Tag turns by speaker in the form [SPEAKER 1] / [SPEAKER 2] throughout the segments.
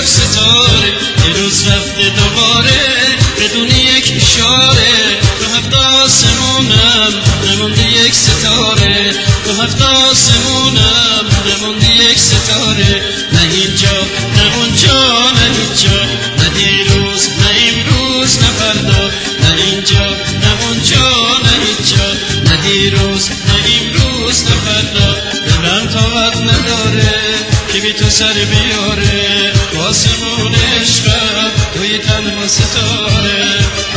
[SPEAKER 1] ستاره، یه روز رفته دوباره بدون یک اشاره. تو هفت آسمونم نمونده یک ستاره، تو هفت آسمونم نمونده یک ستاره. نه اینجا نه اونجا نه هیچجا، نه دیروز نه امروز نه فردا. نه اینجا نه اونجا نه هیچجا، نه دیروز نه امروز نه فردا. دلم طاقت نداره که بی تو سر بیاره، آسمون عشقم توی تنها ستاره.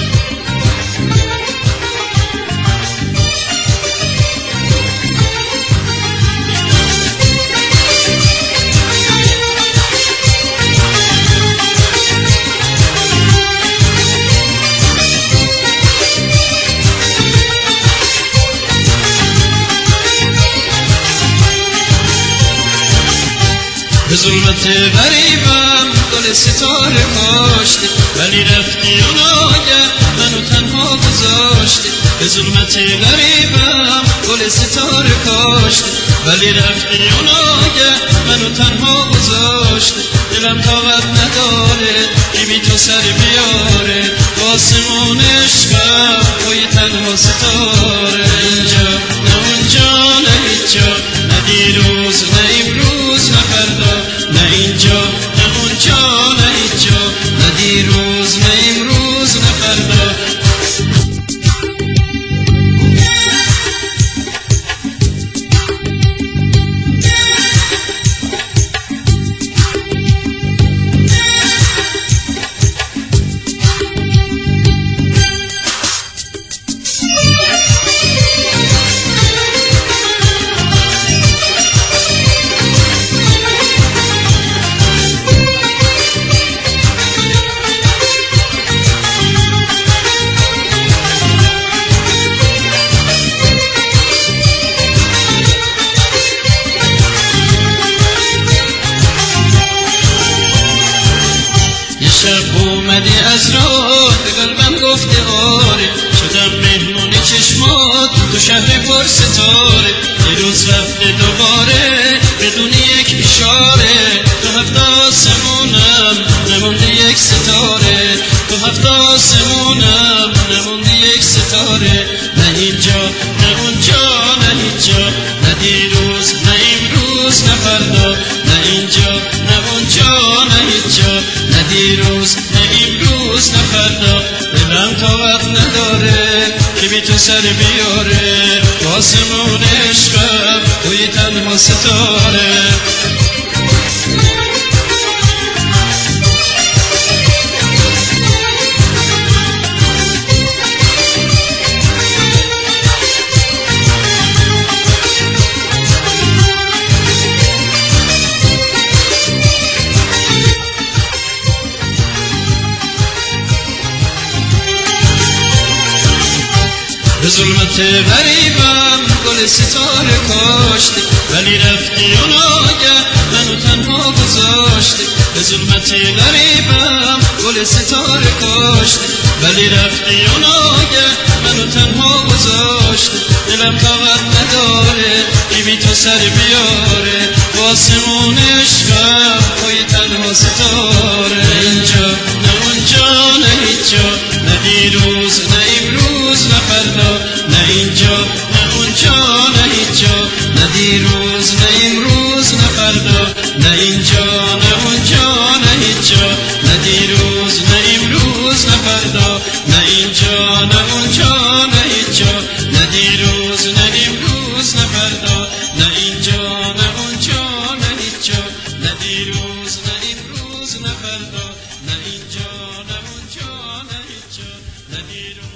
[SPEAKER 1] به ظلمت غریبم گل ستاره کاشتی، ولی رفتی و ناگه منو تنها گذاشتی. به ظلمت غریبم گل ستاره کاشتی، ولی رفتی و ناگه منو تنها گذاشتی. دلم طاقت نداره که بی تو سر بیاره، آسمون عشقم توی تنها ستاره. اینجا نه اونجا نه هیچجا، نه دیروز نه امروز نه فردا. نه اینجا نه اونجا نه هیچجا، نه دیروز نه امروز نه فردا. شب اومدی از راه به قلبم گفته آره، شدم مهمون چشمات تو شهر پر ستاره. یه روز رفته دوباره بدون یک اشاره، تو هفت آسمونم نمونده یک ستاره. تو هفت آسمونم نمونده یک ستاره. نه اینجا نه اونجا نه هیچجا، نه دیروز نه امروز نه فردا. نه اینجا نه اونجا نه هیچجا، نه دیروز نه امروز نه فردا. دلم طاقت نداره که بی تو سر بیاره، آسمون عشقم توی تنها ستاره. به ظلمت غریبم گل ستاره کاشتی، ولی رفتی و ناگه منو تنها گذاشتی. به ظلمت غریبم گل ستاره کاشتی، ولی رفتی و ناگه منو تنها گذاشتی. دلم طاقت نداره که بی تو سر بیاره، آسمون عشقم توی تنها ستاره. اینجا نه اونجا نه هیچجا، نه دیروز نه امروز نه فردا. نه اینجا نه اونجا نه هیچجا، نه دیروز نه امروز نه فردا. نه اینجا نه اونجا نه هیچجا، نه دیروز نه امروز نه فردا. نه اینجا نه اونجا نه هیچجا، نه دیروز نه امروز نه فردا. نه اینجا نه اونجا نه هیچجا، نه دیروز نه امروز نه فردا. نه اینجا نه اونجا نه هیچجا، نه دیروز